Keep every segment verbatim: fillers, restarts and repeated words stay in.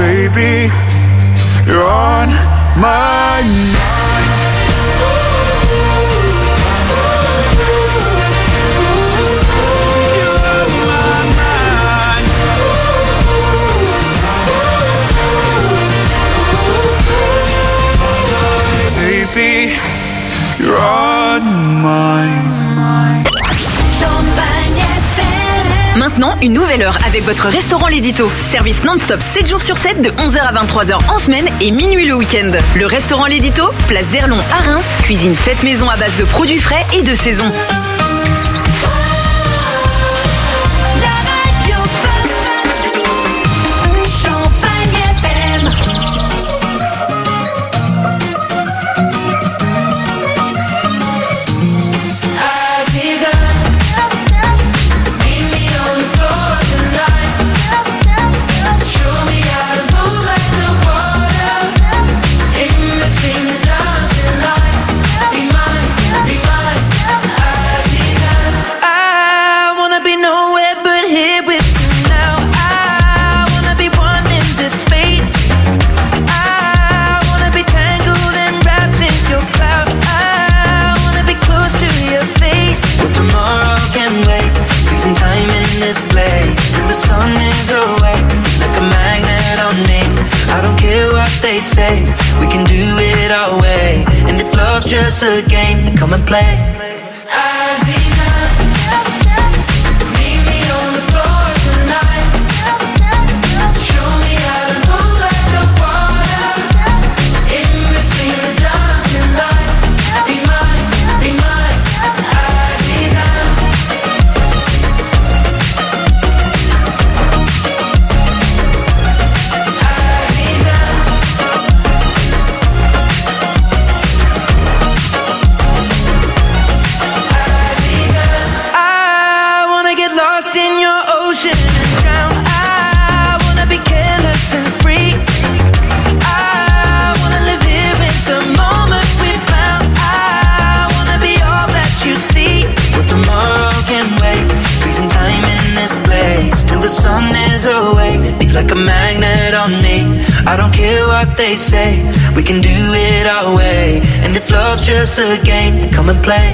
Baby, you're on my mind. Baby, you're on my mind. Champagne F M. Maintenant, une nouvelle heure avec votre restaurant L'Édito. Service non-stop sept jours sur sept de onze heures à vingt-trois heures en semaine et minuit le week-end. Le restaurant L'Édito, place d'Erlon à Reims. Cuisine faite maison à base de produits frais et de saison. They say we can do it our way, and if love's just a game, then come and play. Like a magnet on me, I don't care what they say, we can do it our way, and if love's just a game, then come and play.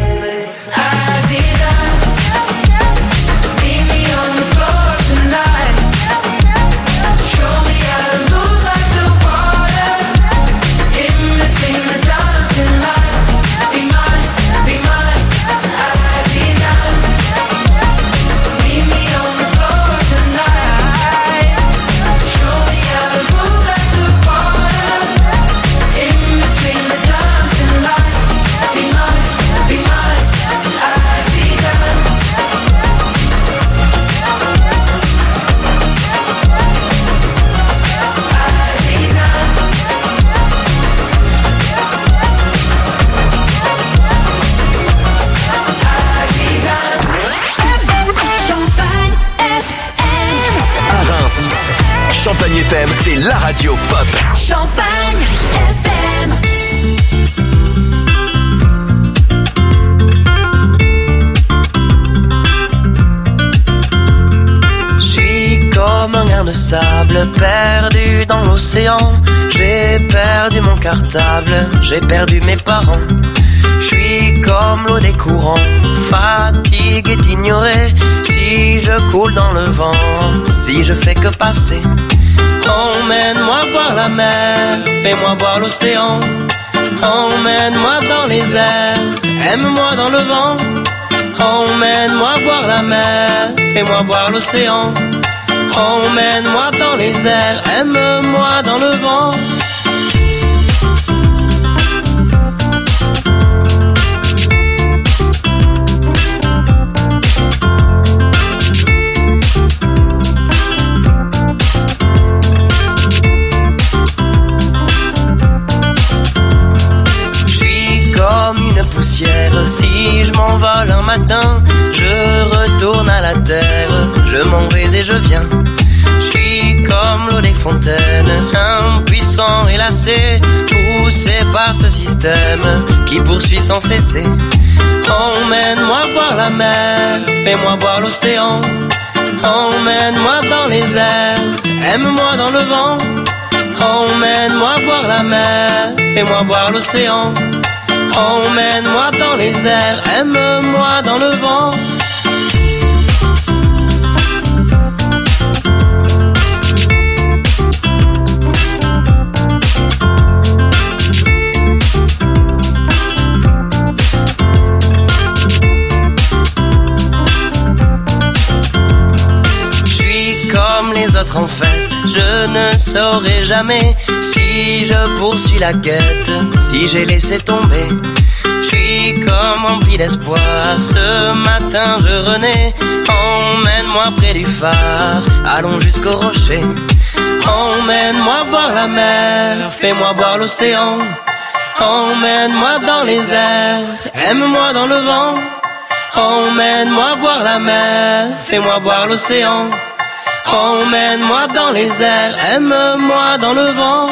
Champagne F M, c'est la radio pop. Champagne F M. J'suis comme un grain de sable perdu dans l'océan. J'ai perdu mon cartable, j'ai perdu mes parents. J'suis comme l'eau des courants, fatigué d'ignorer. Si je coule dans le vent, si je fais que passer. Emmène-moi voir la mer, fais-moi voir l'océan. Emmène-moi dans les airs, aime-moi dans le vent. Emmène-moi voir la mer, fais-moi voir l'océan. Emmène-moi dans les airs, aime-moi dans le vent. Si je m'envole un matin, je retourne à la terre. Je m'en vais et je viens. Je suis comme l'eau des fontaines, impuissant et lassé, poussé par ce système qui poursuit sans cesser. Emmène-moi voir la mer, fais-moi voir l'océan. Emmène-moi dans les airs, aime-moi dans le vent. Emmène-moi voir la mer, fais-moi voir l'océan. Emmène-moi dans les airs, aime-moi dans le vent. Les autres en fait, je ne saurai jamais si je poursuis la quête, si j'ai laissé tomber. Je suis comme rempli d'espoir, ce matin je renais. Emmène-moi près du phare, allons jusqu'au rocher. Emmène-moi voir la mer, fais-moi voir l'océan. Emmène-moi dans les airs, aime-moi dans le vent. Emmène-moi voir la mer, fais-moi voir l'océan. Emmène-moi dans les airs, aime-moi dans le vent.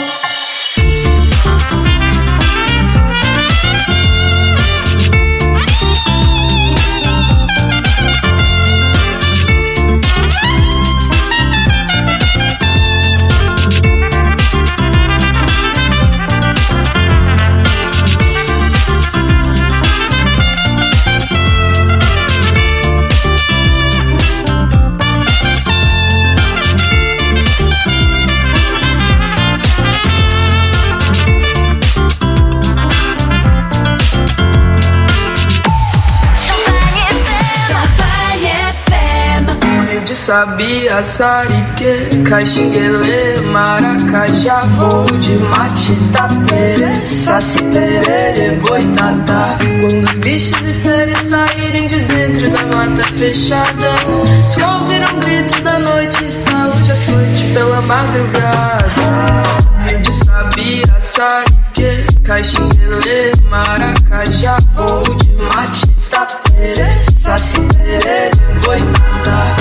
Sabia, Sarique, Caxinguele, Maracajá, voo de mate, tapere, saci, perere, boitatá. Quando os bichos e seres saírem de dentro da mata fechada, se ouviram gritos da noite, estalo de açoite pela madrugada. Rio de Sabia, Sarique, Caxinguele, Maracajá, voo de mate, tapere, saci, perere, boitatá.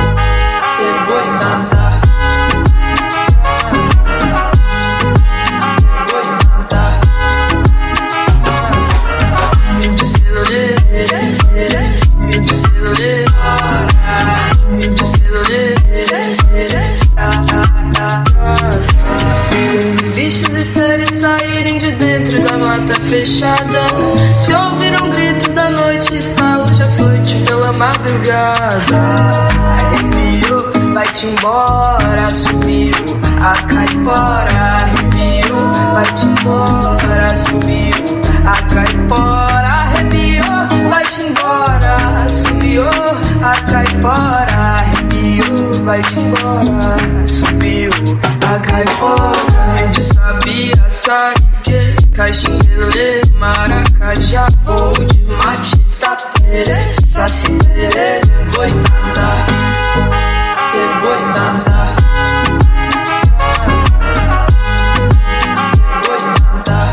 Boitatá, boitatá, mil de celuleiro, mil de celuleiro, mil de celuleiro. Quando os bichos e seres saírem de dentro da mata fechada, se ouviram gritos da noite, estalo de açoite pela madrugada. Arrepiou, vai-te embora, subiu a caipora. Arrepiou, vai-te embora, subiu a caipora. Arrepiou, vai-te embora, subiu a caipora. Arrepiou, vai-te embora, subiu a caipora. Rio de Sabia, Sarique, Caxinguele, Maracajá, voo de mate, tapere, saci, perere, boitatá. Boitatá, boitatá,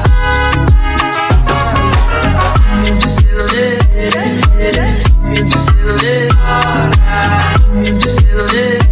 mil de celuleiro, mil de celuleiro, mil de celuleiro.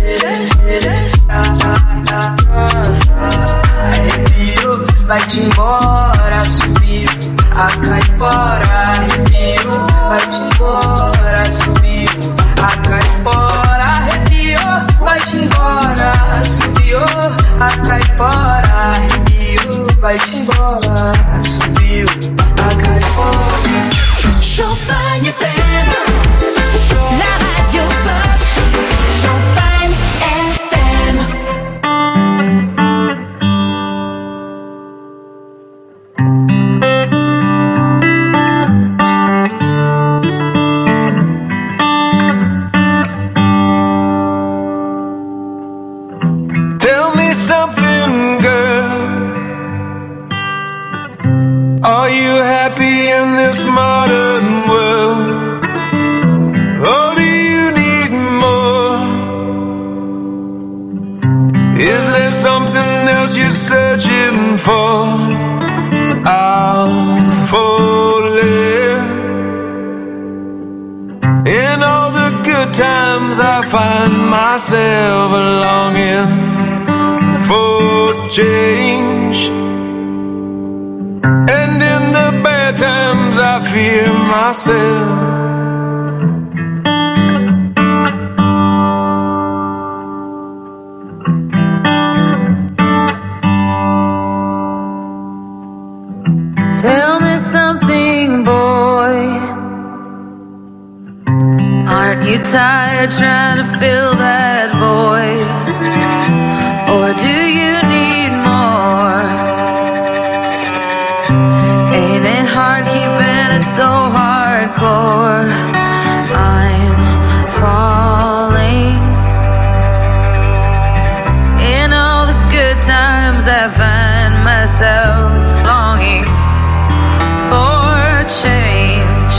Arrepiou, vai-te embora, subiu a caipora. Arrepiou, vai-te embora, subiu a caipora. Arrepiou, vai-te embora, subiu a caipora. Arrepiou, vai-te embora, subiu a caipora. Champagne F M, la radio pop. Champagne F M. Tell me something, girl. Are you happy in this modern world? Or do you need more? Is there something else you're searching for? I'm falling. In all the good times I find myself longing for change, and in the bad times I fear myself. tired trying to fill that void? Or do you need more? Ain't it hard keeping it so hardcore? I'm falling. In all the good times I find myself longing for change,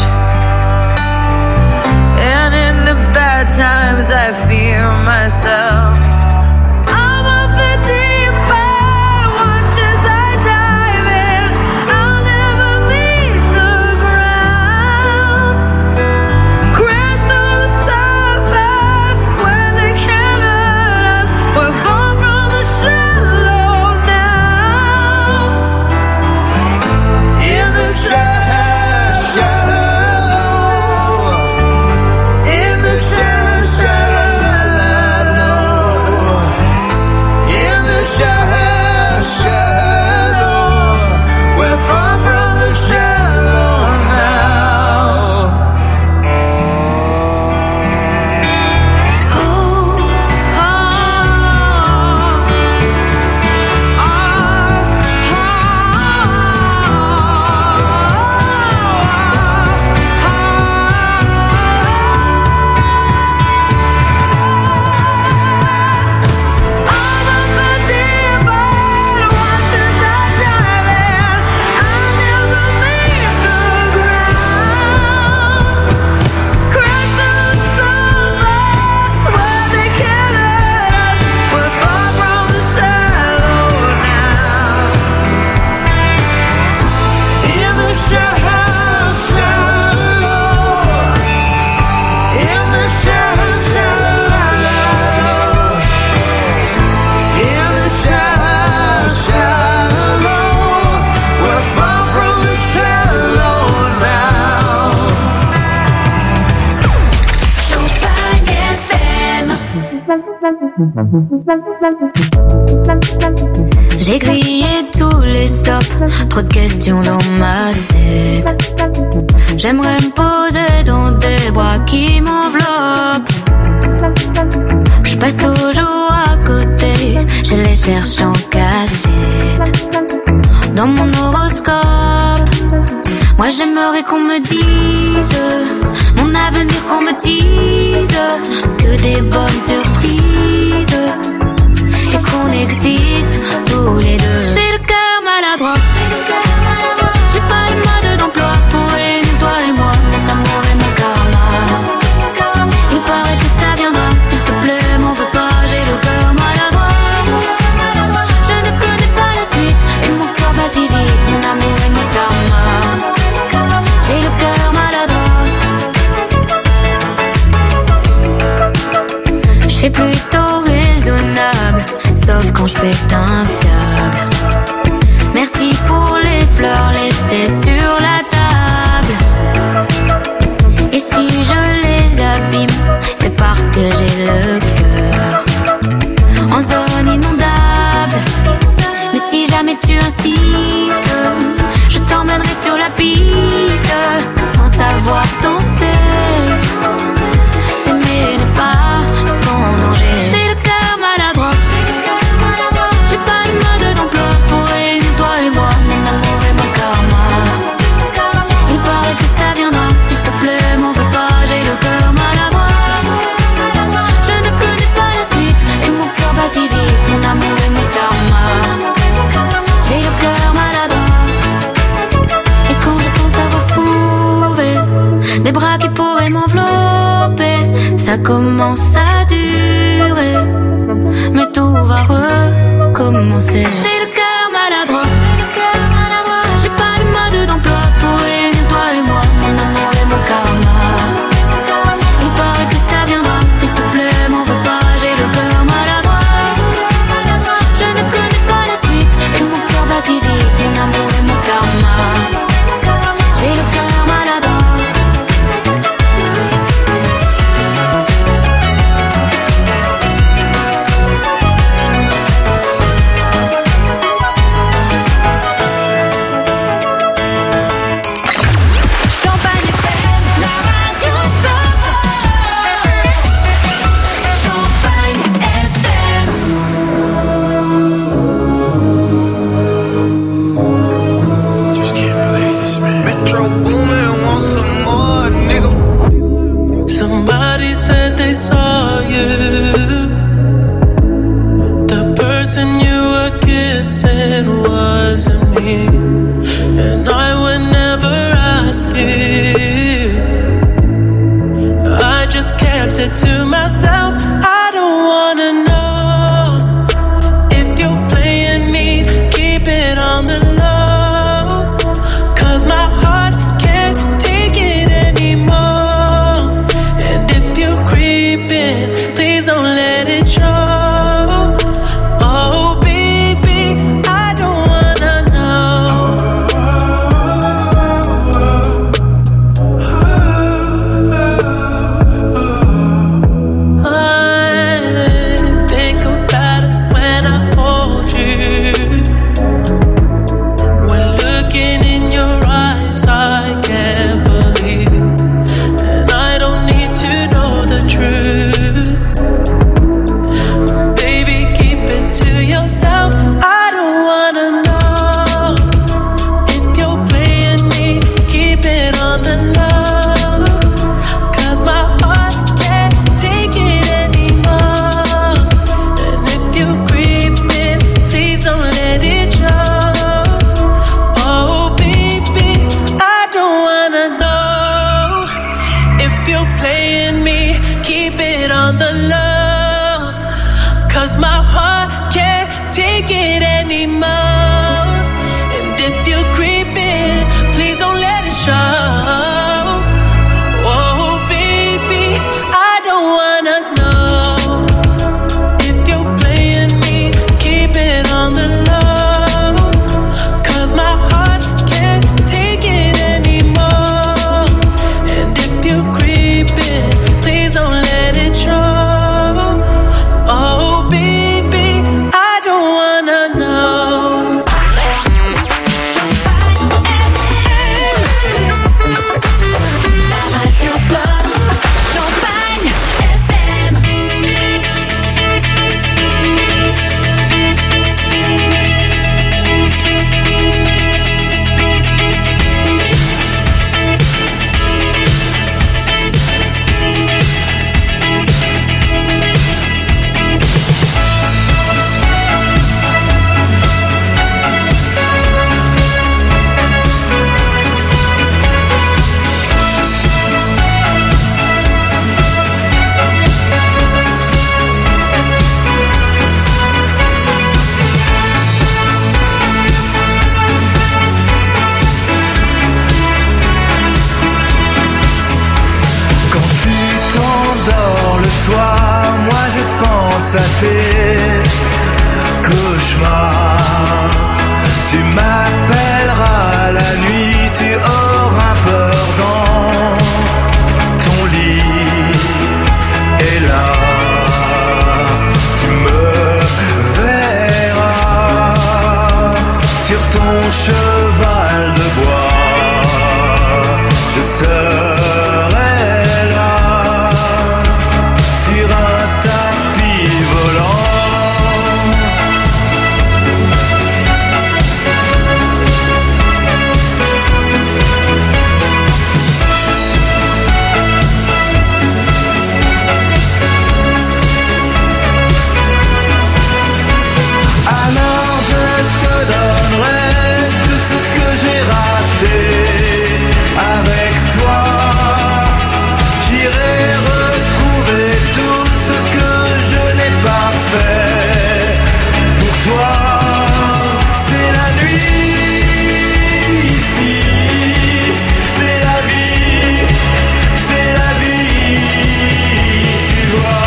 and in the bad times I fear myself. I'm of the deep end, watch as I dive in. I'll never leave the ground. Crash through the surface where they can't hurt us. We're far from the shallow now. In the shallow, shallow. In the shallow, shallow. In the shallow, shallow. We're far from the shallow now. Oh, oh, I'm of the deep end, watch as I dive in. I'll never leave the ground. Crash through the surface where they can't hurt us. We're far from the shallow now. In the shallow, shallow. In the shallow, shallow. In the shallow, shallow. We're far from the shallow now. Champagne F M. J'ai grillé tous les stops, trop de questions dans ma tête. J'aimerais me poser dans des bras qui m'enveloppent. Je passe toujours à côté, je les cherche en cachette. Dans mon horoscope, moi j'aimerais qu'on me dise mon avenir, qu'on me dise que des bonnes surprises et qu'on existe tous les deux. J'ai le cœur maladroit, j'ai pas le mode d'emploi pour réunir toi et moi, mon amour et mon karma. Il paraît que ça viendra, s'il te plaît, m'en veux pas, j'ai le cœur maladroit. Je ne connais pas la suite et mon cœur bat si vite, mon amour et mon karma. J'ai le cœur maladroit. Je suis plutôt raisonnable, sauf quand je pète un câble. Merci pour les fleurs laissées sur la table. Et si je les abîme, c'est parce que j'ai le cœur en zone inondable. Mais si jamais tu insistes, je t'emmènerai sur la piste sans savoir danser. S'aimer n'est pas sans danger. J'ai le cœur maladroit, j'ai pas le mode d'emploi pour réunir toi et moi, mon amour et mon karma. Il paraît que ça viendra, s'il te plaît, m'en veux pas, j'ai le cœur maladroit. Je ne connais pas la suite et mon cœur bat si vite, mon amour et mon karma. J'ai le cœur maladroit. Et quand je pense avoir trouvé des bras qui pourraient m'envelopper, ça commence à durer, mais tout va recommencer. J'ai le cœur maladroit, j'ai pas le mode d'emploi pour réunir toi et moi, mon amour et mon karma. Il paraît que ça viendra, s'il te plaît, m'en veux pas, j'ai le cœur maladroit. Je ne connais pas la suite et mon cœur bat si vite, mon amour et mon karma. J'ai le cœur maladroit. 'cause my heart can't take it anymore. And if you're creeping, please don't let it show. Oh baby, I don't wanna know if you're playing me, keep it on the low, 'cause my heart can't take it anymore. And if you're creeping, please don't let it show. Oh baby, I don't wanna know. La radio pop, Champagne F M. Quand tu t'endors le soir, moi je pense à tes cauchemars. Tu m'appelleras la nuit, tu auras peur dans ton lit. Et là, tu me verras sur ton cheval de bois. Je serai là sur un tapis volant. Alors je te donnerai tout ce que j'ai raté avec toi. J'irai retrouver tout ce que je n'ai pas fait pour toi. C'est la nuit ici, c'est la vie, c'est la vie, tu vois.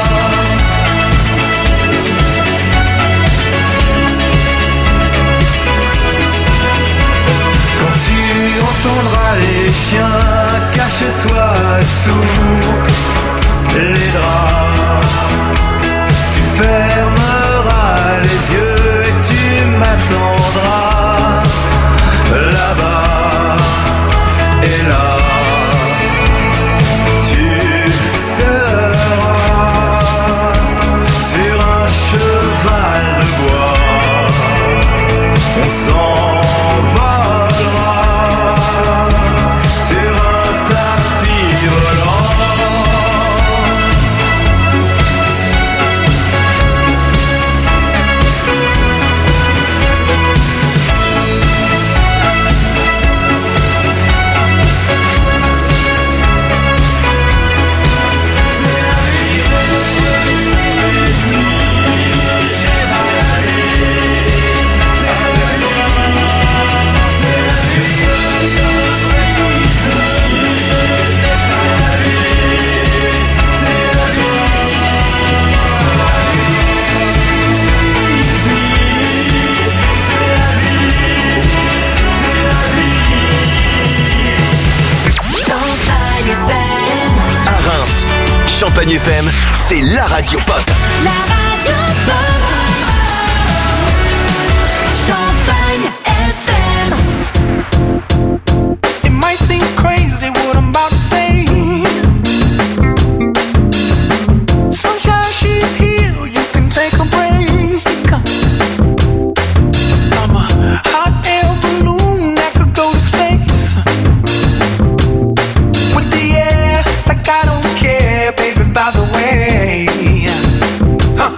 Quand tu entendras les chiens, cache-toi sous les draps. Tu fermeras les yeux et tu m'attendras là-bas. Et là, tu seras sur un cheval de bois. On s'envolera sur un tapis volant. Champagne F M, c'est la radio pop. La radio pop. Champagne F M. It might seem crazy what I'm about to say. Sunshine, she's here, you can take a break. I'm a hot air balloon that could go to space. With the air, like I don't care, baby, by the way. Huh.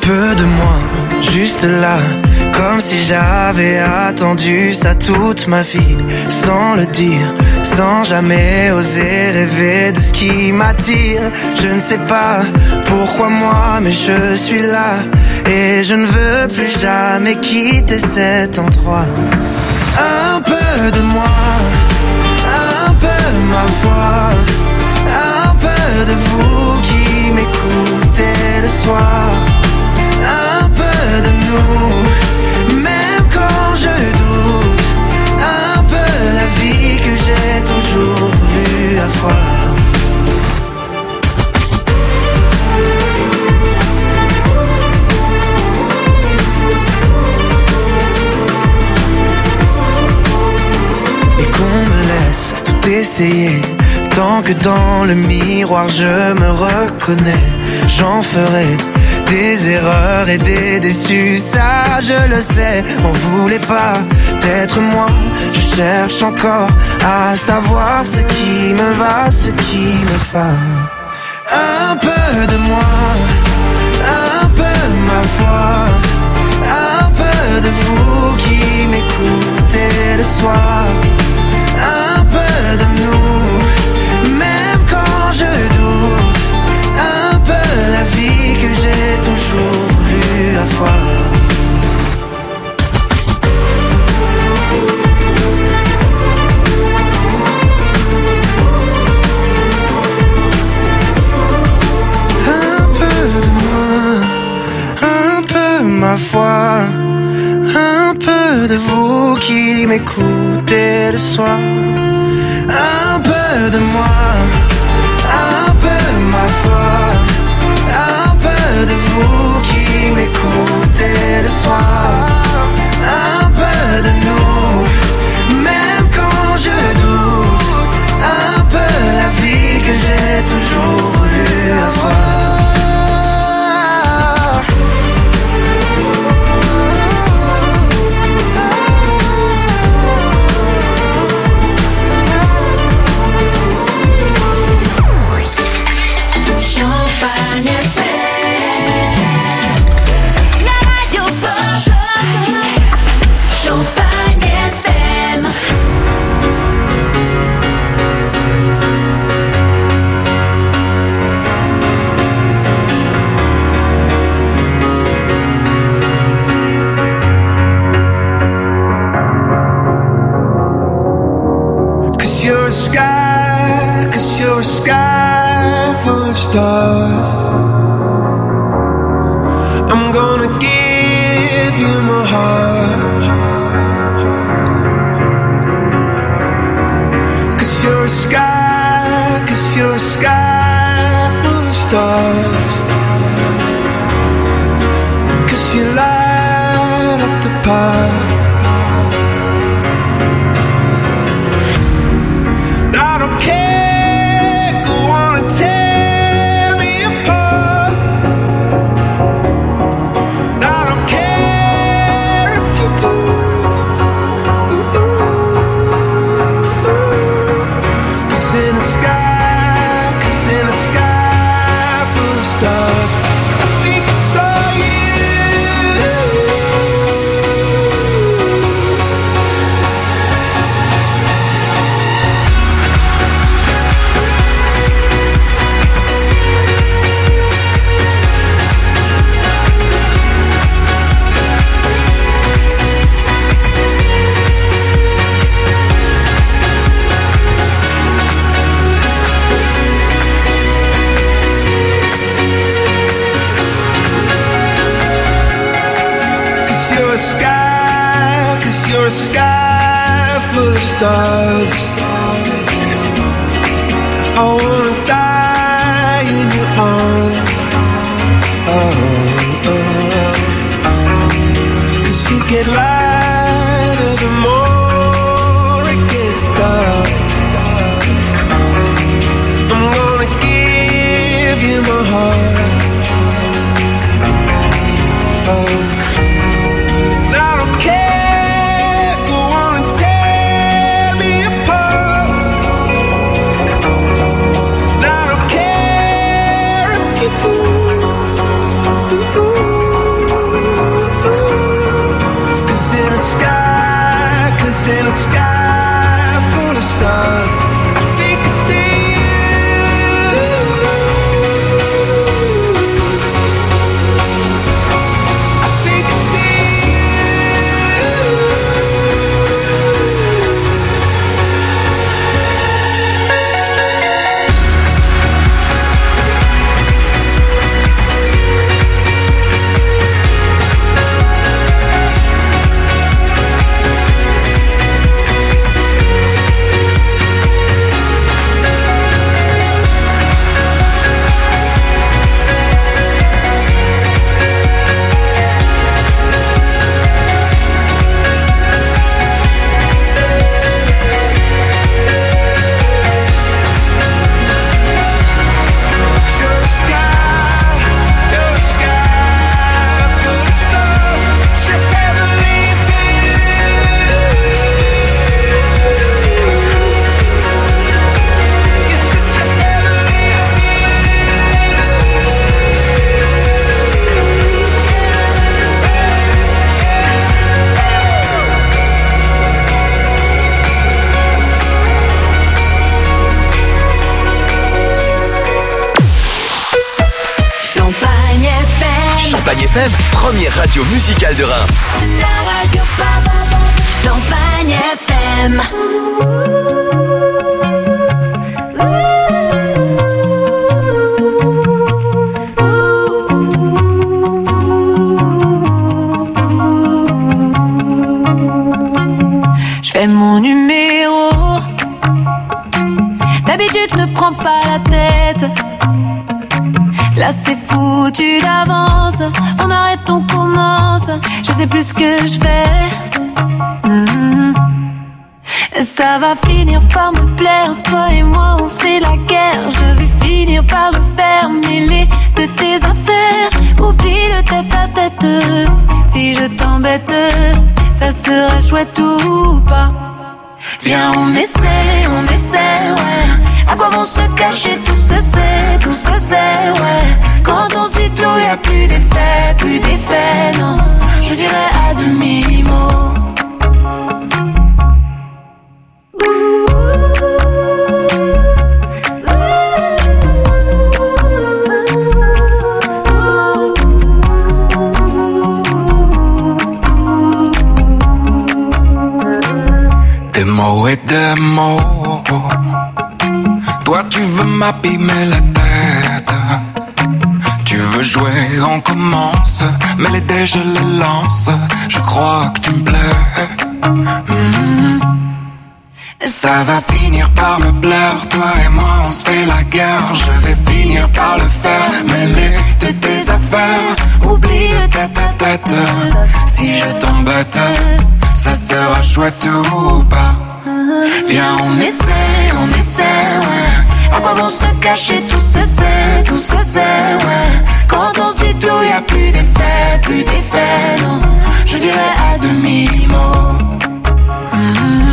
peu de moi, juste là, comme si j'avais attendu ça toute ma vie, sans le dire, sans jamais oser rêver de ce qui m'attire. Je ne sais pas pourquoi moi, mais je suis là, et je ne veux plus jamais quitter cet endroit. Un peu de moi, un peu ma voix, un peu de vous qui m'écoutez le soir, un peu de nous, même quand je doute, un peu la vie que j'ai toujours voulu avoir. Et qu'on me laisse tout essayer, tant que dans le miroir je me reconnais, j'en ferai des erreurs et des déçus, ça je le sais. On voulait pas d'être moi, je cherche encore à savoir ce qui me va, ce qui me va. Un peu de moi, un peu ma voix, un peu de vous qui m'écoutez le soir, un peu de nous, même quand je doute, un peu la vie que j'ai toujours voulu avoir. Un peu de moi, un peu ma foi, un peu de vous qui m'écoutez le soir, un peu de moi, un peu ma foi, un peu de vous qui m'écoutez le soir, un peu de nous, même quand je doute, un peu la vie que j'ai toujours voulu avoir. Stars. I'm gonna give you my heart, 'cause you're a sky, 'cause you're a sky full of stars, 'cause you light up the path. I don't care, go on and tell stars. I wanna die in your arms. Oh, oh. 'Cause you get lighter the more it gets dark. I'm gonna give you my heart. Oh. I don't care, go on and tear me apart. F M, première radio musicale de Reims. La radio pop, Champagne F M. Je fais mon numéro. D'habitude, je me prends pas la tête. Là, c'est foutu d'avance. On arrête, on commence. Je sais plus ce que je fais. Mmh. Ça va finir par me plaire. Toi et moi, on se fait la guerre. Je vais finir par le faire. Mêler de tes affaires. Oublie le tête à tête. Si je t'embête, ça sera chouette ou pas. Viens, on essaie, on essaie, ouais. À quoi vont se cacher, tout se sait, tout se sait, ouais. Quand on se dit tout, y'a plus d'effet, plus d'effet, non. Je dirais à demi-mot. Des mots et des mots. Toi tu veux m'abîmer la tête. Tu veux jouer, on commence. Mais les dés je les lance. Je crois que tu me plais. Mmh. Ça va finir par me plaire. Toi et moi on se fait la guerre. Je vais finir par le faire. Mêler de tes affaires. Oublie le tête à tête. Si je t'embête, ça sera chouette ou pas. Viens, on essaie, on essaie, ouais. À quoi vont se cacher, tout se sait, tout se sait, ouais. Quand on se dit tout, y'a plus d'effet, plus d'effet, non. Je dirais à demi-mot. Mmh.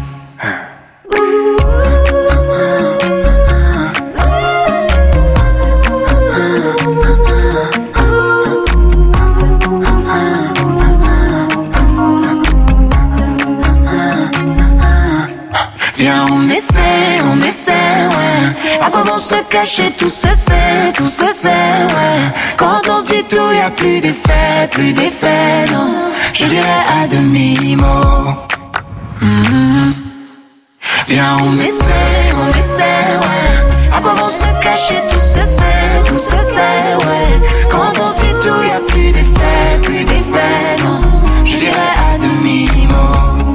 Viens, on essaie, on essaie, ouais. À quoi vont se cacher, tout se sait, tout se sait, ouais. Quand on se dit tout, y'a plus d'effet, plus d'effet, non. Je dirais à demi-mot. Mmh. Viens, on essaie, on essaie, ouais. À quoi vont se cacher, tout se sait, tout se sait, ouais. Quand on se dit tout, y'a plus d'effet, plus d'effet, non. Je dirais à demi-mot.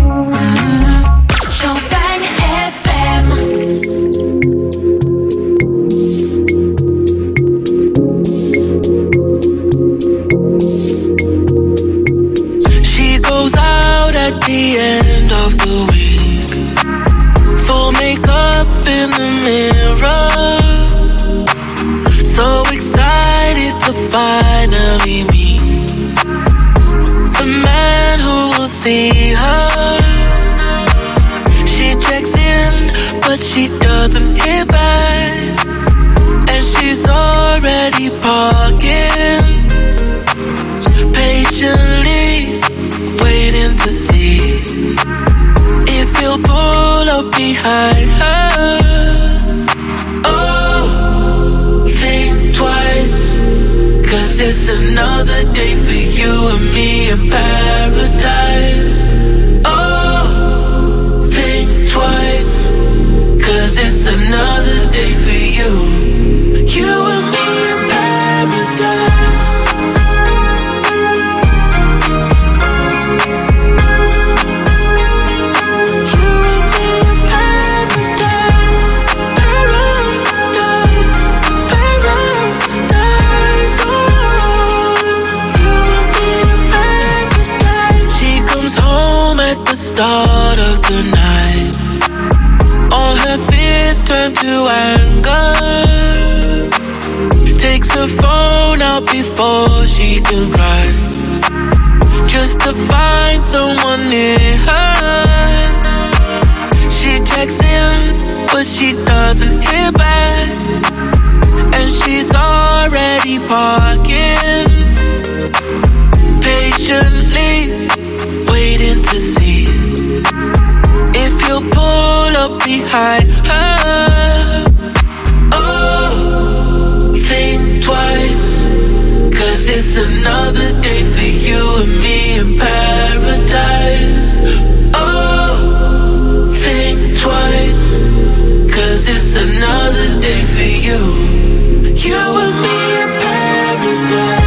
The end of the week, full makeup in the mirror, so excited to finally meet the man who will see her. She checks in, but she doesn't hear back, and she's already parking, patiently waiting to see if he'll pull up behind her. Oh, think twice, cause it's another day for you and me in paradise. Oh, think twice, cause it's another day for you, you and me in paradise. Start of the night, all her fears turn to anger. Takes her phone out before she can cry, just to find someone near her. She checks in, but she doesn't hear back, and she's already parking, patiently waiting to see if you'll pull up behind her. Oh, think twice, cause it's another day for you and me in paradise. Oh, think twice, cause it's another day for you. You and me in paradise.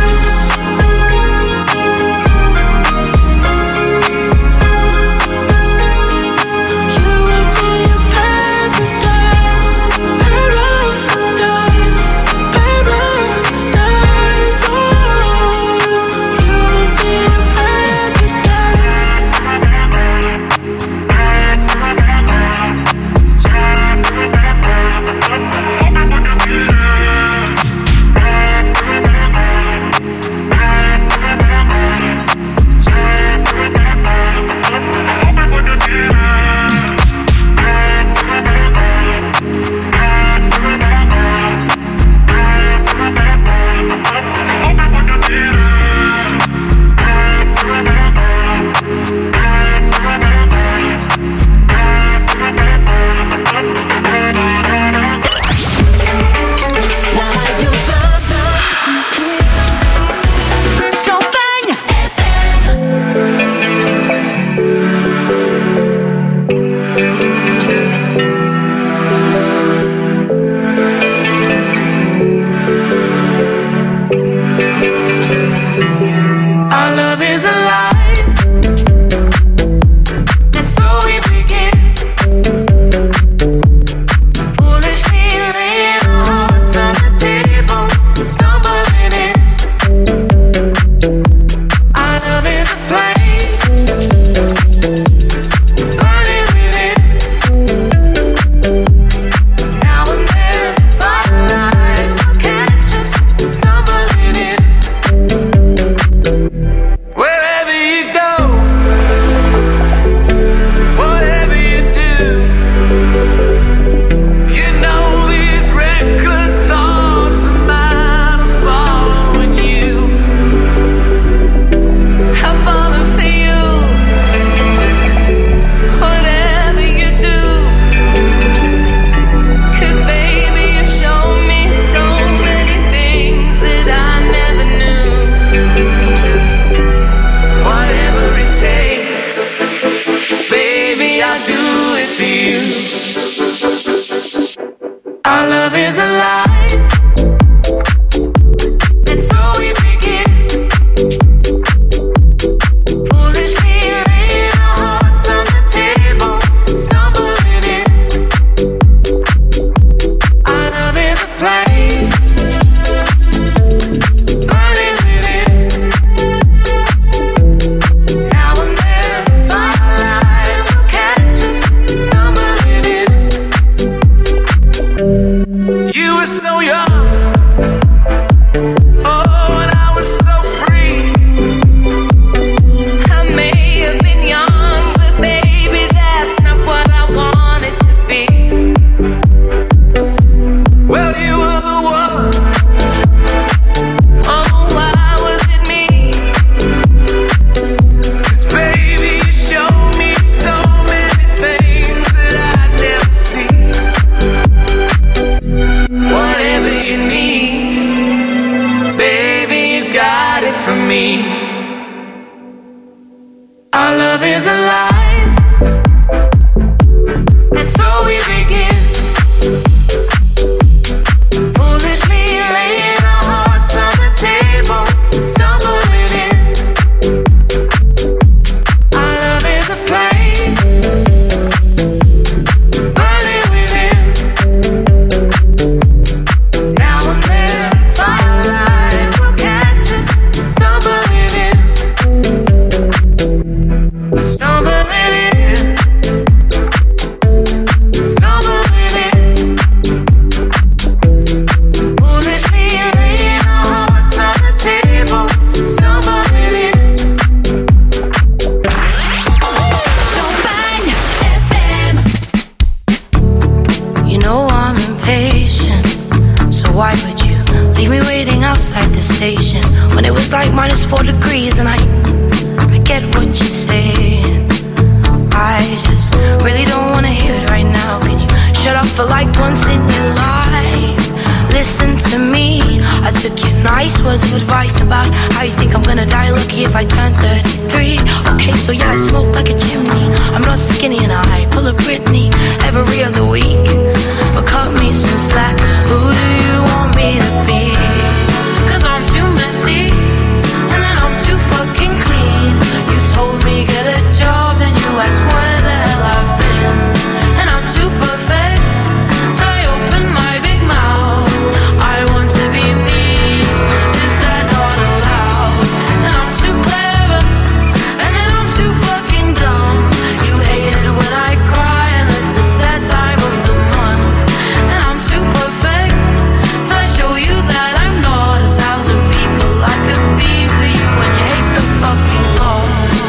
For like once in your life, listen to me. I took your knife Nice words of advice about how you think I'm gonna die lucky if I turn thirty-three. Okay, so yeah, I smoke like a chimney. I'm not skinny and I pull a Britney every other week. But cut me some slack. Who do you want me to be? Cause I'm too messy and then I'm too fucking clean. You told me get a job, then you asked where the hell I've been. And I'm too perfect, so I open my big mouth. I want to be me, is that not allowed? And I'm too clever, and then I'm too fucking dumb. You hate it when I cry, unless it's that time of the month. And I'm too perfect, so I show you that I'm not a thousand people I could be for you. And you hate the fucking Lord.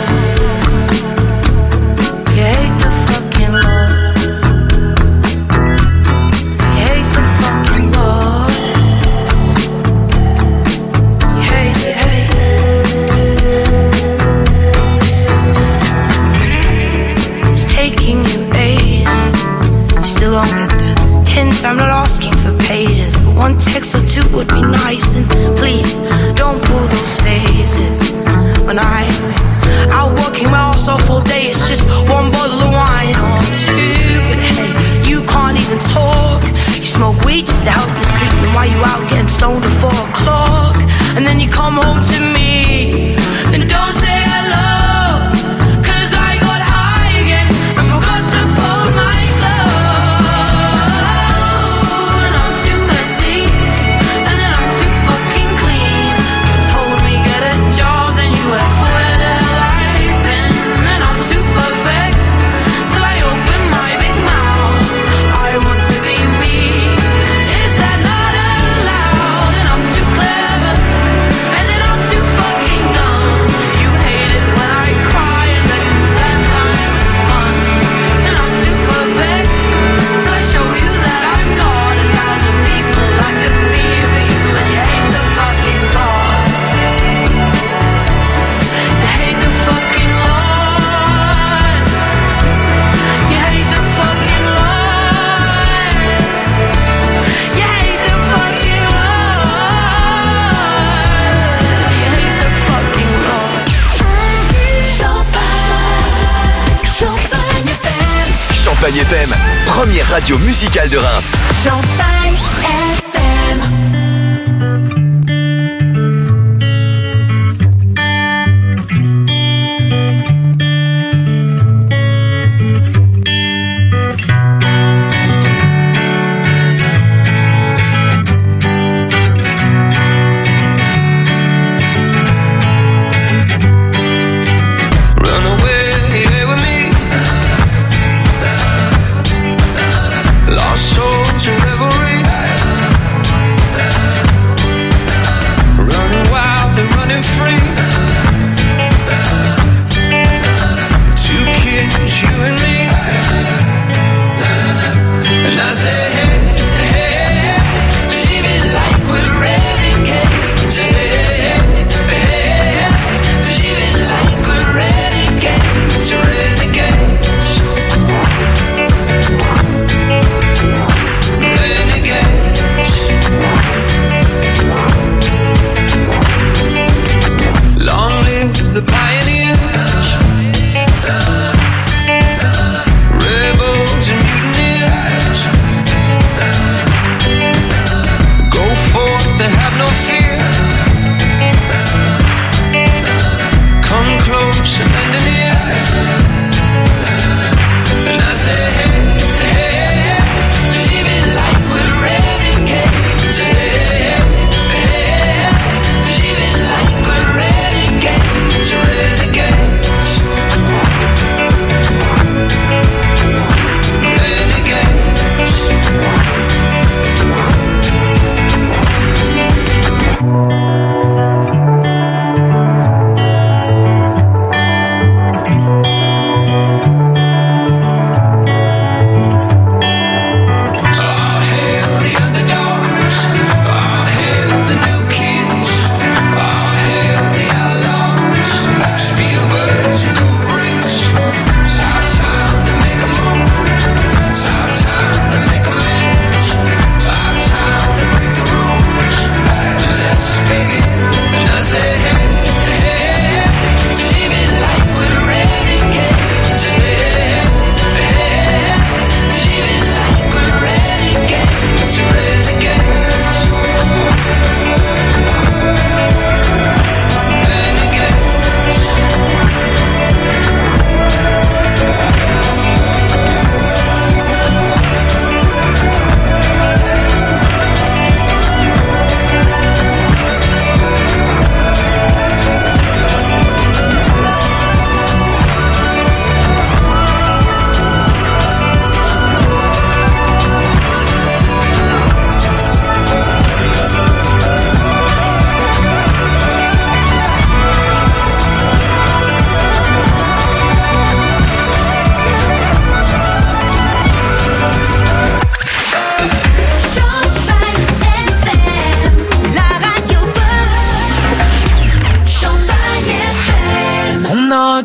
You hate the fucking Lord. You hate the fucking Lord. You hate, you hate. It's taking you ages. You still don't get the hint. I'm not asking for pages, but one text or two would be nice. And please don't pull those phases. When I've been out working my ass off all day, it's just one bottle of wine or two. But hey, you can't even talk. You smoke weed just to help you sleep. And why you out getting stoned at four o'clock? And then you come home to me and don't say hello. Cause I got high again and forgot to fold my clothes. And I'm too messy and then I'm too fucking clean. You told me get a job, then you asked where the hell I've been. And I'm too perfect till I open my big mouth. I want to be me, is that not allowed? And I'm too clever, and then I'm too fucking dumb. You hate it when I cry, unless it's that time of the month. And I'm too perfect till I show you that I'm not a thousand people I could be for you. And you hate the fucking Lord. You hate the fucking Lord. You hate the fucking Lord. You hate the fucking Lord. You hate the fucking Lord. Champagne, Champagne F M. Champagne F M, première radio musicale de Reims. Champagne F M. Run away with me. Lost soul to revelry. Running wild and running free. Two kids, you and me. And I say, hey, hey, leave it like we're renegades. Hey, hey, hey, leave it like we're renegades, renegades, renegades. Long live the pioneers, rebels and mutineers. Go forth and have no fear. Come close and lend an ear. And I say, hey, hey, leave it like we're renegades. Hey, hey, leave it like we're renegades, renegades, renegades.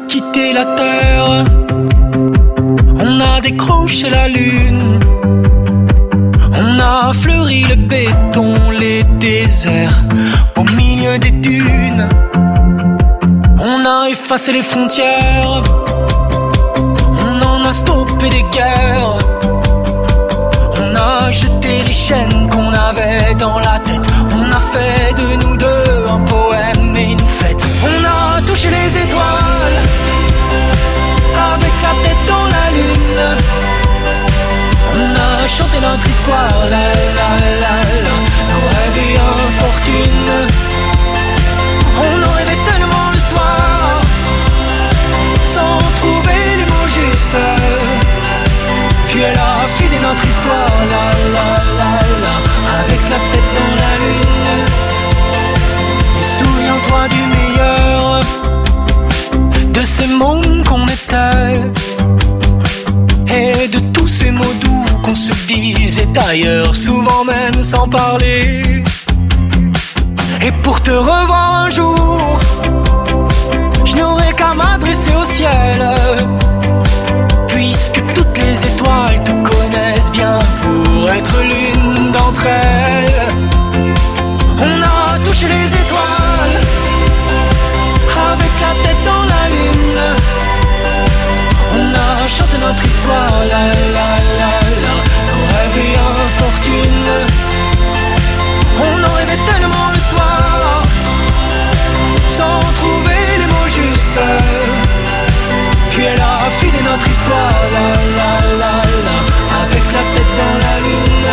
quitté la terre, on a décroché la lune, on a fleuri le béton, les déserts, au milieu des dunes, on a effacé les frontières, on en a stoppé des guerres, on a jeté les chaînes qu'on avait dans la tête, on a fait de nous deux un poème et une fête, on a touché les étoiles avec la tête dans la lune, on a chanté notre histoire, la la la la, nos rêves et infortune, on en rêvait tellement le soir, sans trouver les mots justes, puis elle a filé notre histoire, la la la la, avec la tête dans la lune, et souviens-toi du meilleur, de ces mômes qu'on était, et de tous ces mots doux qu'on se disait ailleurs, souvent même sans parler. Et pour te revoir un jour, je n'aurai qu'à m'adresser au ciel, puisque toutes les étoiles te connaissent bien pour être l'une d'entre elles. On a touché les étoiles avec la tête dans la lune, on a chanté notre histoire, la la la la, nos rêves et infortune, on en rêvait tellement le soir, sans trouver les mots justes, puis elle a filé notre histoire, la la la la, avec la tête dans la lune,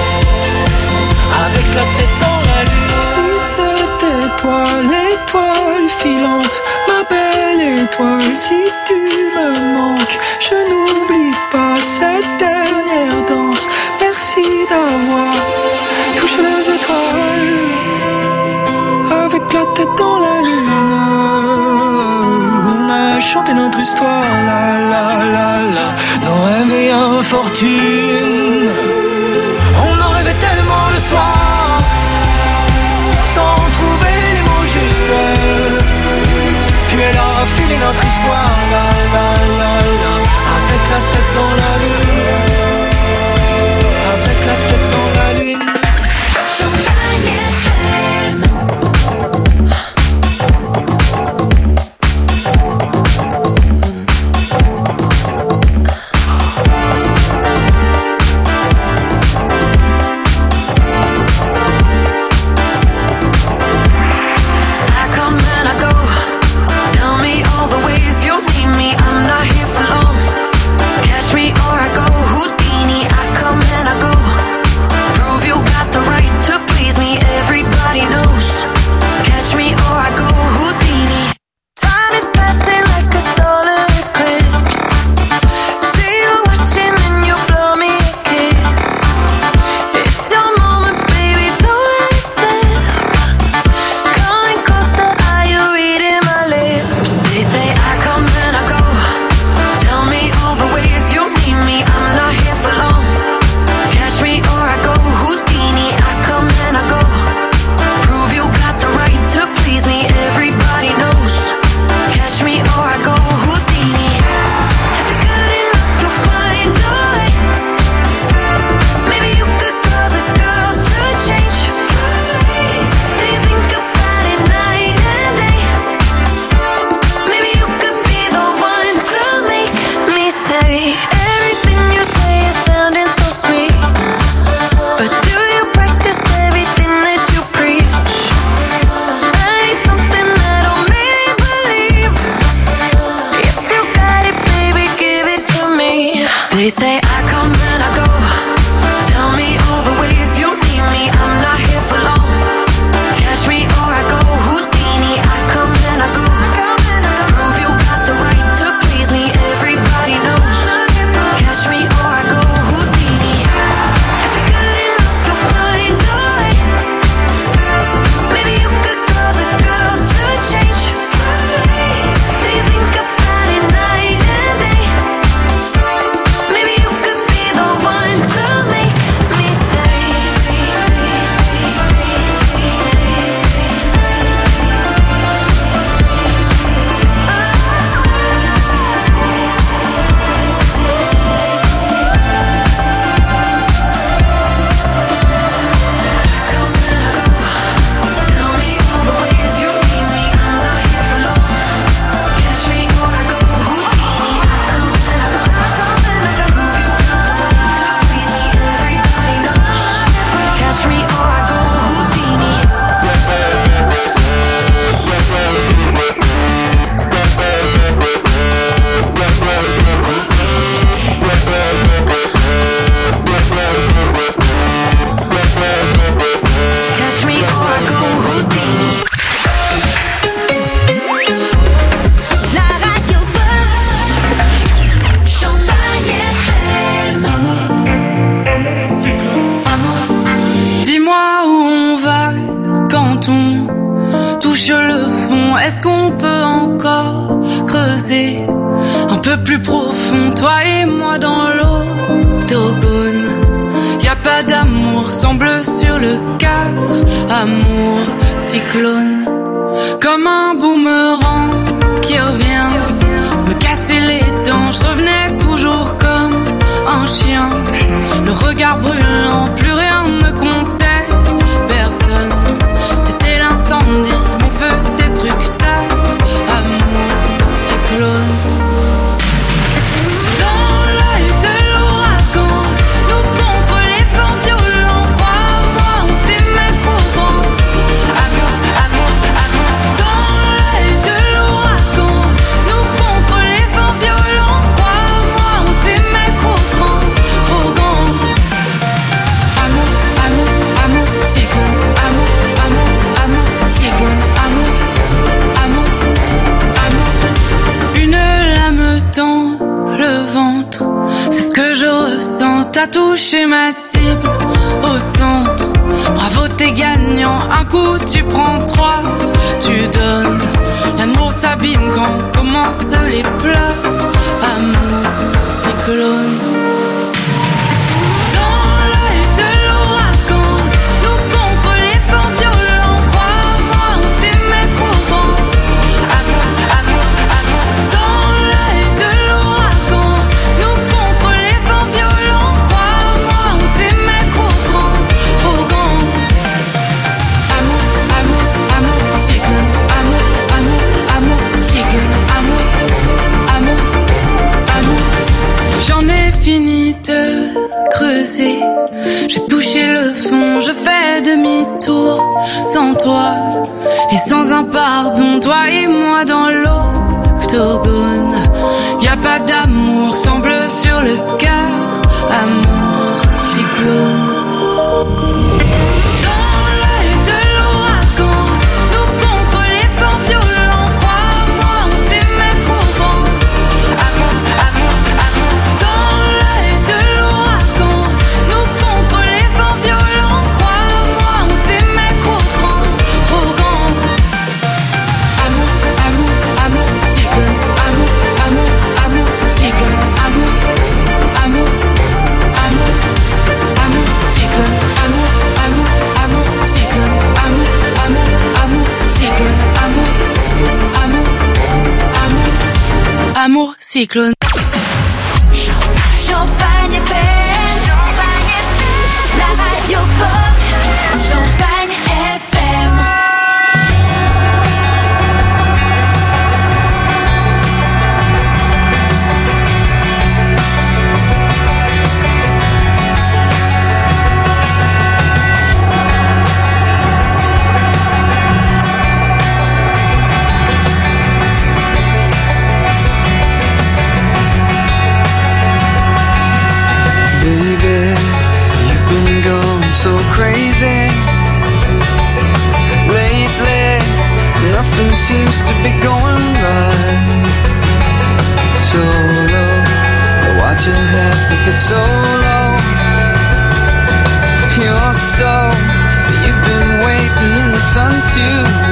avec la tête dans la lune. Si c'était toi l'étoile filante, ma belle étoile, si tu me manques, je n'oublie pas cette dernière danse. Merci d'avoir touché les étoiles avec la tête dans la lune, on a chanté notre histoire, la la la la, nos rêves et infortune, on en rêvait tellement le soir, sans trouver les mots justes, puis elle a filé notre histoire, la la la la, avec la tête dans la lune, avec la tête dans la lune. Champagne F M. They say I come and I go. Tell me all the ways you need me. I'm not here for long. Catch me or I go Houdini. I come and I go. Prove you got the right to please me. Everybody knows. Catch me or I go Houdini. If you're good enough, you'll find a way. Maybe you could cause a girl to change. Do you think about it night and day? Maybe you touche le fond, est-ce qu'on peut encore creuser un peu plus profond, toi et moi dans l'octogone? Y a pas d'amour sans bleu sur le cœur, amour cyclone, comme un boomerang qui revient me casser les dents. Je revenais toujours comme un chien, le regard brûlant, plus rien ne comptait, personne. T'étais l'incendie, mon feu destructeur, amour cyclone. Dans l'œil de l'ouragan, nous contre les vents violents, crois-moi, on s'aimait trop grand. Amour, amour, amour. Dans l'œil de l'ouragan, nous contre les vents violents, crois-moi, on s'aimait trop grand, trop grand. Amour, amour, amour, cyclone. Amour, amour, amour, cyclone. Amour, amour, amour. Une lame dans le ventre, c'est ce que je ressens. T'as touché ma cible au centre. Bravo, t'es gagnant. Un coup, tu prends trois, tu donnes. L'amour s'abîme quand commencent les pleurs. Amour, cyclone. Dans l'œil de l'ouragan, nous contre les vents violents, crois-moi, on s'aimait trop grand. Amour, amour, amour. Dans l'œil de l'ouragan, nous contre les vents violents, crois-moi, on s'aimait trop grand, trop grand. Amour, amour, amour, cyclone. Amour, amour, amour, cyclone. Amour, amour, amour. J'en ai fini de creuser, j'ai touché le fond, je fais demi-tour. Sans toi et sans un pardon, toi et moi dans l'octogone. Y a pas d'amour sans bleu sur le cœur, amour cyclone. Dans l'œil de l'ouragan, nous contre les vents violents, crois-moi, on s'aimait trop grand. Amour, amour, amour. Dans l'œil de l'ouragan, nous contre les vents violents, crois-moi, on s'aimait trop grand, trop grand. Amour, amour, amour, cyclone. Amour, amour, amour, cyclone. Amour, amour, amour, amour, cyclone. Amour, amour, amour, cyclone. Amour, amour, amour, cyclone. Amour, amour, amour, amour, cyclone. Champagne F M, la radio pop, Champagne F M. Baby, you've been going so crazy lately. Nothing seems to be going right. So low, why'd you have to get so low? You're so, you've been waiting in the sun too